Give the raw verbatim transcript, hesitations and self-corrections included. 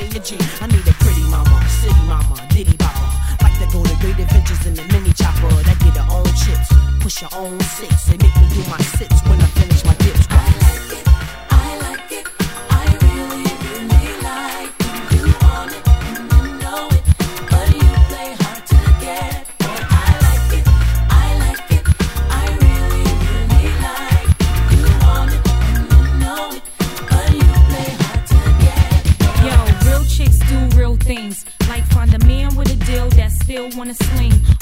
in your G. I need a pretty mama, city mama, diddy bopper. Like to go to great adventures in the mini chopper. That get her own chips, push your own six. They make me do my sits when I finish my dips. I like it, I like it, I really, really like it. You want it, and you know it, but you play hard to get. Boy, I like it, I like it, I really, really like it. You want it, and you know it, but you play hard to get. Yo, real chicks do real things, like find a man with a deal that still wanna sling.